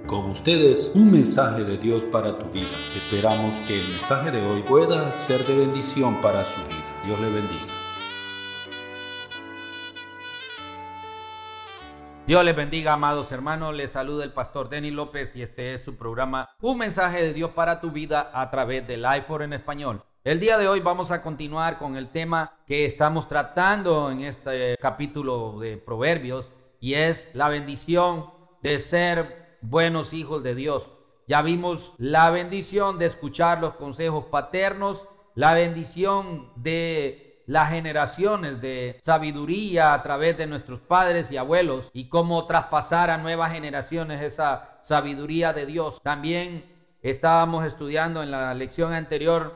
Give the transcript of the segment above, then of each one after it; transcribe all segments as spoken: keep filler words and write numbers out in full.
Con ustedes, un mensaje de Dios para tu vida. Esperamos que el mensaje de hoy pueda ser de bendición para su vida. Dios le bendiga. Dios les bendiga, amados hermanos. Les saluda el pastor Denis López y este es su programa Un mensaje de Dios para tu vida a través de Lifeforce en español. El día de hoy vamos a continuar con el tema que estamos tratando en este capítulo de Proverbios y es la bendición de ser buenos hijos de Dios. Ya vimos la bendición de escuchar los consejos paternos, la bendición de las generaciones de sabiduría a través de nuestros padres y abuelos y cómo traspasar a nuevas generaciones esa sabiduría de Dios. También estábamos estudiando en la lección anterior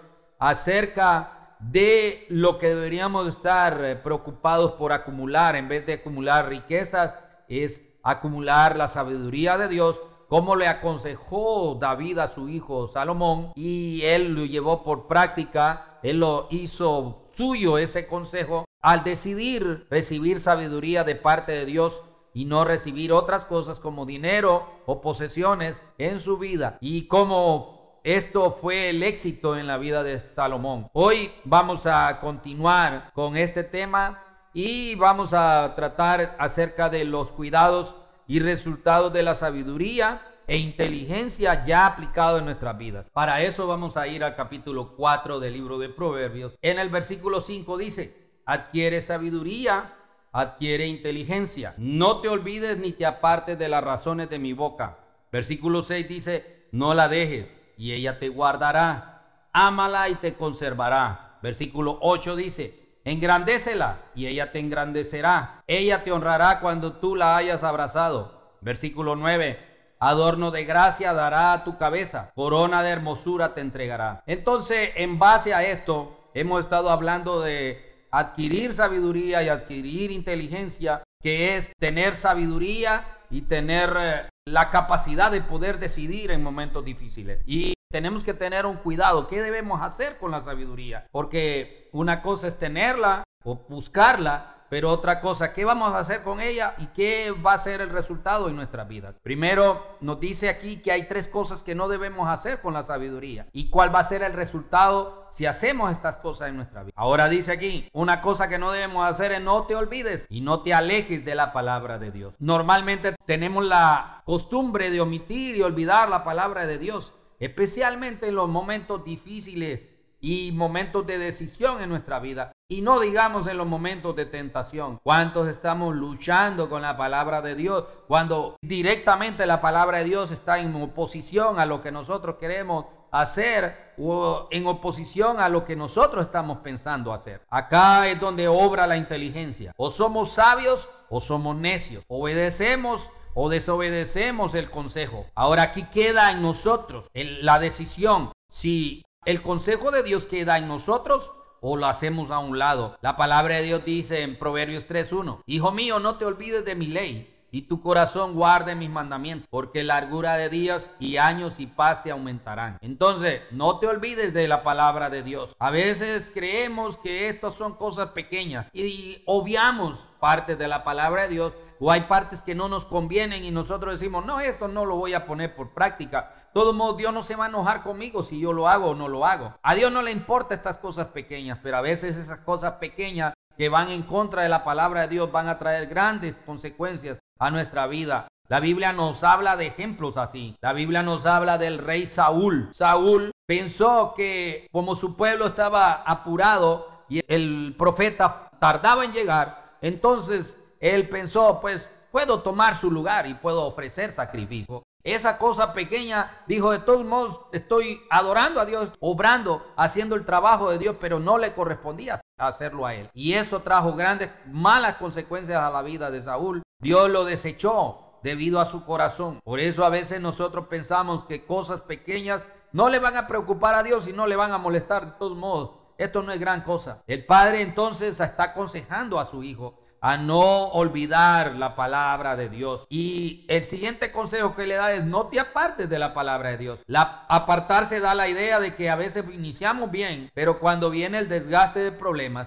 acerca de lo que deberíamos estar preocupados por acumular en vez de acumular riquezas, es acumular la sabiduría de Dios, como le aconsejó David a su hijo Salomón, y él lo llevó por práctica, él lo hizo suyo ese consejo al decidir recibir sabiduría de parte de Dios y no recibir otras cosas como dinero o posesiones en su vida, y como esto fue el éxito en la vida de Salomón. Hoy vamos a continuar con este tema y vamos a tratar acerca de los cuidados y resultados de la sabiduría e inteligencia ya aplicado en nuestras vidas. Para eso vamos a ir al capítulo cuatro del libro de Proverbios. En el versículo cinco dice: adquiere sabiduría, adquiere inteligencia. No te olvides ni te apartes de las razones de mi boca. Versículo seis dice: no la dejes y ella te guardará. Ámala y te conservará. Versículo ocho dice: engrandécela y ella te engrandecerá. Ella te honrará cuando tú la hayas abrazado. Versículo nueve: adorno de gracia dará a tu cabeza, corona de hermosura te entregará. Entonces, en base a esto, hemos estado hablando de adquirir sabiduría y adquirir inteligencia, que es tener sabiduría y tener eh, la capacidad de poder decidir en momentos difíciles. Y tenemos que tener un cuidado. ¿Qué debemos hacer con la sabiduría? Porque una cosa es tenerla o buscarla, pero otra cosa, ¿qué vamos a hacer con ella y qué va a ser el resultado en nuestra vida? Primero, nos dice aquí que hay tres cosas que no debemos hacer con la sabiduría. ¿Y cuál va a ser el resultado si hacemos estas cosas en nuestra vida? Ahora dice aquí, una cosa que no debemos hacer es no te olvides y no te alejes de la palabra de Dios. Normalmente tenemos la costumbre de omitir y olvidar la palabra de Dios, especialmente en los momentos difíciles y momentos de decisión en nuestra vida. Y no digamos en los momentos de tentación. ¿Cuántos estamos luchando con la palabra de Dios cuando directamente la palabra de Dios está en oposición a lo que nosotros queremos hacer o en oposición a lo que nosotros estamos pensando hacer? Acá es donde obra la inteligencia. O somos sabios o somos necios. Obedecemos o desobedecemos el consejo. Ahora aquí queda en nosotros el, la decisión si el consejo de Dios queda en nosotros o lo hacemos a un lado. La palabra de Dios dice en Proverbios tres uno: hijo mío, no te olvides de mi ley y tu corazón guarde mis mandamientos, porque largura de días y años y paz te aumentarán. Entonces, no te olvides de la palabra de Dios. A veces creemos que estas son cosas pequeñas y obviamos partes de la palabra de Dios, o hay partes que no nos convienen y nosotros decimos, no, esto no lo voy a poner por práctica. De todos modos, Dios no se va a enojar conmigo si yo lo hago o no lo hago. A Dios no le importa estas cosas pequeñas, pero a veces esas cosas pequeñas que van en contra de la palabra de Dios van a traer grandes consecuencias a nuestra vida. La Biblia nos habla de ejemplos así. La Biblia nos habla del rey Saúl. Saúl pensó que como su pueblo estaba apurado y el profeta tardaba en llegar, entonces él pensó, pues puedo tomar su lugar y puedo ofrecer sacrificio. Esa cosa pequeña, dijo, de todos modos estoy adorando a Dios, obrando, haciendo el trabajo de Dios, pero no le correspondía hacerlo a él. Y eso trajo grandes, malas consecuencias a la vida de Saúl. Dios lo desechó debido a su corazón. Por eso a veces nosotros pensamos que cosas pequeñas no le van a preocupar a Dios y no le van a molestar de todos modos. Esto no es gran cosa. El padre entonces está aconsejando a su hijo a no olvidar la palabra de Dios. Y el siguiente consejo que le da es no te apartes de la palabra de Dios. La, apartarse da la idea de que a veces iniciamos bien, pero cuando viene el desgaste de problemas,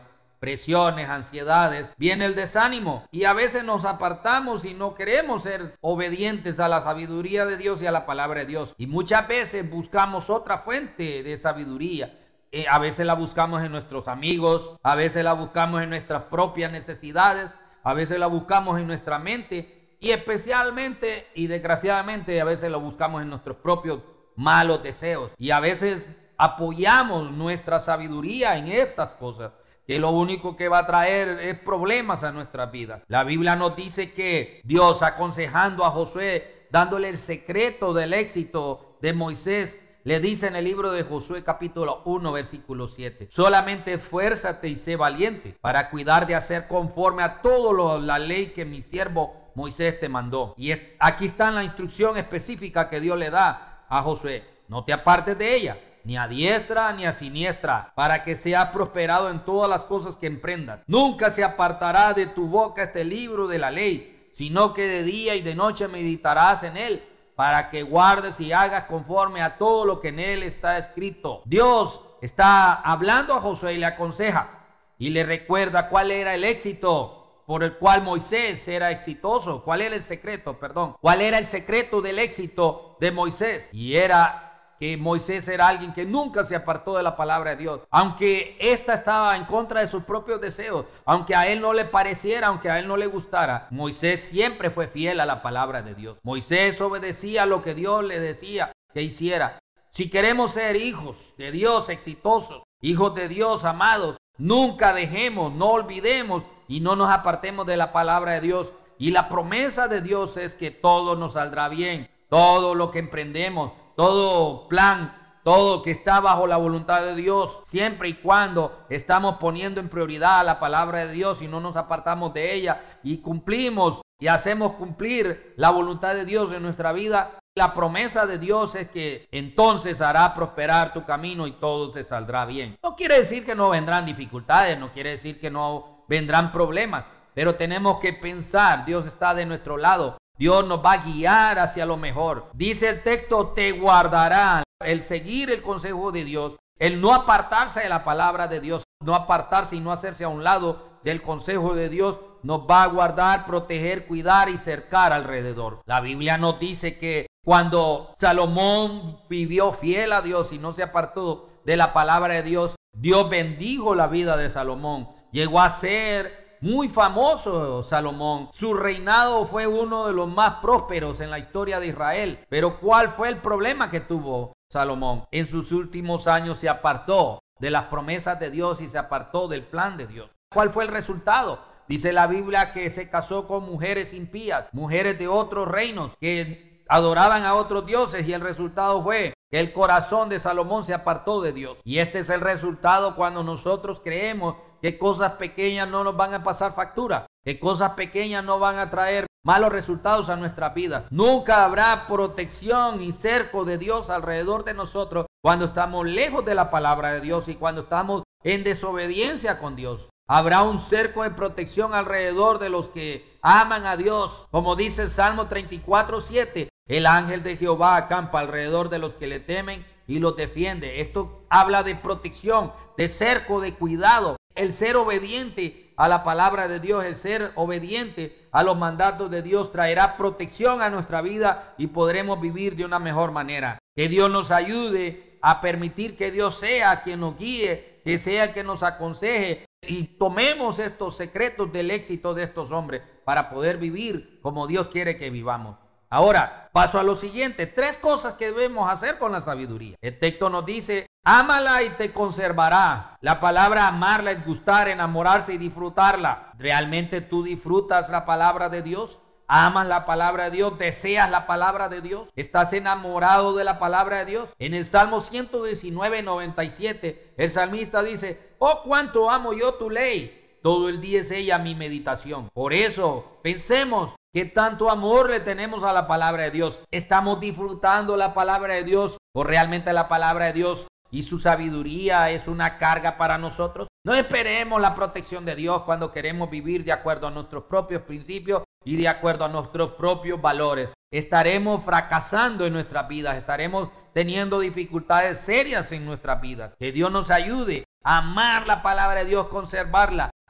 presiones, ansiedades, viene el desánimo y a veces nos apartamos y no queremos ser obedientes a la sabiduría de Dios y a la palabra de Dios. Y muchas veces buscamos otra fuente de sabiduría. Eh, a veces la buscamos en nuestros amigos, a veces la buscamos en nuestras propias necesidades, a veces la buscamos en nuestra mente y especialmente y desgraciadamente a veces la buscamos en nuestros propios malos deseos. Y a veces apoyamos nuestra sabiduría en estas cosas, que lo único que va a traer es problemas a nuestras vidas. La Biblia nos dice que Dios, aconsejando a Josué, dándole el secreto del éxito de Moisés, le dice en el libro de Josué capítulo uno versículo siete: solamente esfuérzate y sé valiente para cuidar de hacer conforme a todo la ley que mi siervo Moisés te mandó. Y es, aquí está la instrucción específica que Dios le da a Josué: no te apartes de ella, ni a diestra ni a siniestra, para que seas prosperado en todas las cosas que emprendas. Nunca se apartará de tu boca este libro de la ley, sino que de día y de noche meditarás en él, para que guardes y hagas conforme a todo lo que en él está escrito. Dios está hablando a Josué y le aconseja y le recuerda cuál era el éxito por el cual Moisés era exitoso. ¿Cuál era el secreto? Perdón. ¿Cuál era el secreto del éxito de Moisés? Y era que Moisés era alguien que nunca se apartó de la palabra de Dios, aunque ésta estaba en contra de sus propios deseos, aunque a él no le pareciera, aunque a él no le gustara. Moisés siempre fue fiel a la palabra de Dios. Moisés obedecía lo que Dios le decía que hiciera. Si queremos ser hijos de Dios exitosos, hijos de Dios amados, nunca dejemos, no olvidemos y no nos apartemos de la palabra de Dios. Y la promesa de Dios es que todo nos saldrá bien, todo lo que emprendemos, todo plan, todo que está bajo la voluntad de Dios, siempre y cuando estamos poniendo en prioridad la palabra de Dios y no nos apartamos de ella y cumplimos y hacemos cumplir la voluntad de Dios en nuestra vida. La promesa de Dios es que entonces hará prosperar tu camino y todo se saldrá bien. No quiere decir que no vendrán dificultades, no quiere decir que no vendrán problemas, pero tenemos que pensar, Dios está de nuestro lado. Dios nos va a guiar hacia lo mejor. Dice el texto, te guardará. El seguir el consejo de Dios, el no apartarse de la palabra de Dios, no apartarse y no hacerse a un lado del consejo de Dios, nos va a guardar, proteger, cuidar y cercar alrededor. La Biblia nos dice que cuando Salomón vivió fiel a Dios y no se apartó de la palabra de Dios, Dios bendijo la vida de Salomón. Llegó a ser muy famoso Salomón. Su reinado fue uno de los más prósperos en la historia de Israel. Pero ¿cuál fue el problema que tuvo Salomón? En sus últimos años se apartó de las promesas de Dios y se apartó del plan de Dios. ¿Cuál fue el resultado? Dice la Biblia que se casó con mujeres impías, mujeres de otros reinos que adoraban a otros dioses, y el resultado fue que el corazón de Salomón se apartó de Dios. Y este es el resultado cuando nosotros creemos que cosas pequeñas no nos van a pasar factura, que cosas pequeñas no van a traer malos resultados a nuestras vidas. Nunca habrá protección y cerco de Dios alrededor de nosotros cuando estamos lejos de la palabra de Dios y cuando estamos en desobediencia con Dios. Habrá un cerco de protección alrededor de los que aman a Dios. Como dice el Salmo treinta y cuatro, siete, el ángel de Jehová acampa alrededor de los que le temen y los defiende. Esto habla de protección, de cerco, de cuidado. El ser obediente a la palabra de Dios, el ser obediente a los mandatos de Dios traerá protección a nuestra vida y podremos vivir de una mejor manera. Que Dios nos ayude a permitir que Dios sea quien nos guíe, que sea quien nos aconseje, y tomemos estos secretos del éxito de estos hombres para poder vivir como Dios quiere que vivamos. Ahora, paso a lo siguiente. Tres cosas que debemos hacer con la sabiduría. El texto nos dice, ámala y te conservará. La palabra amarla es gustar, enamorarse y disfrutarla. ¿Realmente tú disfrutas la palabra de Dios? ¿Amas la palabra de Dios? ¿Deseas la palabra de Dios? ¿Estás enamorado de la palabra de Dios? En el Salmo ciento diecinueve, noventa y siete, el salmista dice, oh, cuánto amo yo tu ley. Todo el día es ella mi meditación. Por eso, pensemos qué tanto amor le tenemos a la palabra de Dios. ¿Estamos disfrutando la palabra de Dios? ¿O realmente la palabra de Dios y su sabiduría es una carga para nosotros? No esperemos la protección de Dios cuando queremos vivir de acuerdo a nuestros propios principios y de acuerdo a nuestros propios valores. Estaremos fracasando en nuestras vidas, estaremos teniendo dificultades serias en nuestras vidas. Que Dios nos ayude a amar la palabra de Dios, conservarla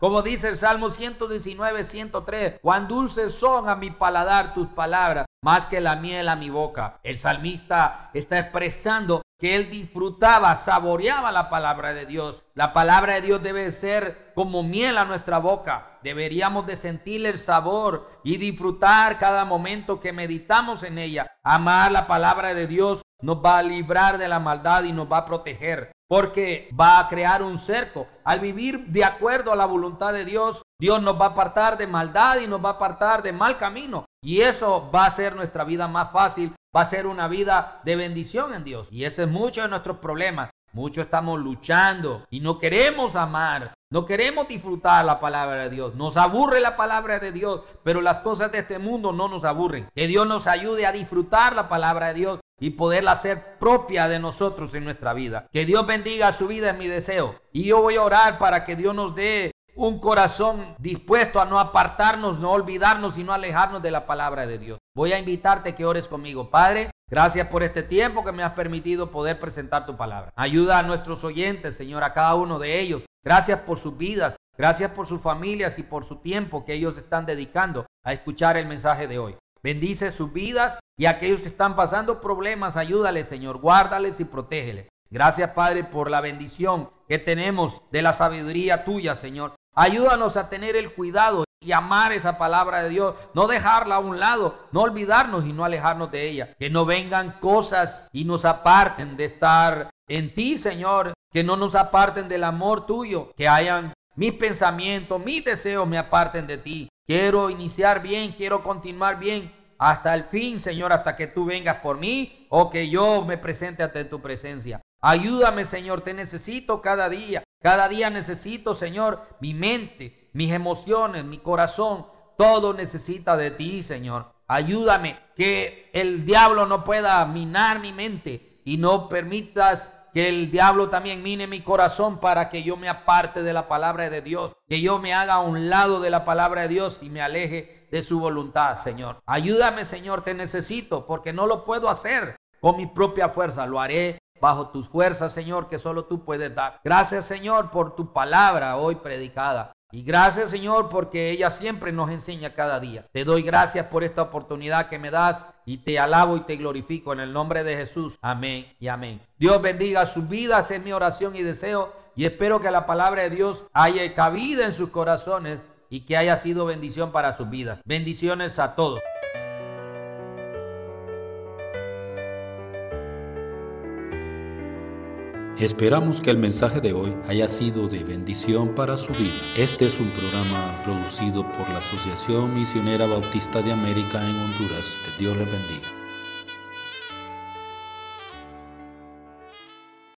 Como dice el Salmo ciento diecinueve, ciento tres, cuán dulces son a mi paladar tus palabras, más que la miel a mi boca. El salmista está expresando que él disfrutaba, saboreaba la palabra de Dios. La palabra de Dios debe ser como miel a nuestra boca. Deberíamos de sentir el sabor y disfrutar cada momento que meditamos en ella. Amar la palabra de Dios nos va a librar de la maldad y nos va a proteger, porque va a crear un cerco. Al vivir de acuerdo a la voluntad de Dios, Dios nos va a apartar de maldad y nos va a apartar de mal camino. Y eso va a hacer nuestra vida más fácil, va a ser una vida de bendición en Dios. Y ese es mucho de nuestros problemas. Muchos estamos luchando y no queremos amar, no queremos disfrutar la palabra de Dios. Nos aburre la palabra de Dios, pero las cosas de este mundo no nos aburren. Que Dios nos ayude a disfrutar la palabra de Dios y poderla hacer propia de nosotros en nuestra vida. Que Dios bendiga su vida, es mi deseo. Y yo voy a orar para que Dios nos dé un corazón dispuesto a no apartarnos, no olvidarnos y no alejarnos de la palabra de Dios. Voy a invitarte que ores conmigo. Padre, gracias por este tiempo que me has permitido poder presentar tu palabra. Ayuda a nuestros oyentes, Señor, a cada uno de ellos. Gracias por sus vidas, gracias por sus familias y por su tiempo que ellos están dedicando a escuchar el mensaje de hoy. Bendice sus vidas y a aquellos que están pasando problemas, ayúdales, Señor, guárdales y protégeles. Gracias, Padre, por la bendición que tenemos de la sabiduría tuya, Señor. Ayúdanos a tener el cuidado y amar esa palabra de Dios, no dejarla a un lado, no olvidarnos y no alejarnos de ella. Que no vengan cosas y nos aparten de estar en ti, Señor, que no nos aparten del amor tuyo, que hayan mis pensamientos, mis deseos me aparten de ti. Quiero iniciar bien, quiero continuar bien hasta el fin, Señor, hasta que tú vengas por mí o que yo me presente ante tu presencia. Ayúdame, Señor, te necesito cada día. Cada día necesito, Señor, mi mente, mis emociones, mi corazón. Todo necesita de ti, Señor. Ayúdame que el diablo no pueda minar mi mente y no permitas que el diablo también mine mi corazón para que yo me aparte de la palabra de Dios, que yo me haga a un lado de la palabra de Dios y me aleje de su voluntad, Señor. Ayúdame, Señor, te necesito porque no lo puedo hacer con mi propia fuerza. Lo haré bajo tus fuerzas, Señor, que solo tú puedes dar. Gracias, Señor, por tu palabra hoy predicada. Y gracias, Señor, porque ella siempre nos enseña cada día. Te doy gracias por esta oportunidad que me das y te alabo y te glorifico en el nombre de Jesús. Amén y amén. Dios bendiga sus vidas, es mi oración y deseo. Y espero que la palabra de Dios haya cabida en sus corazones y que haya sido bendición para sus vidas. Bendiciones a todos. Esperamos que el mensaje de hoy haya sido de bendición para su vida. Este es un programa producido por la Asociación Misionera Bautista de América en Honduras. Que Dios les bendiga.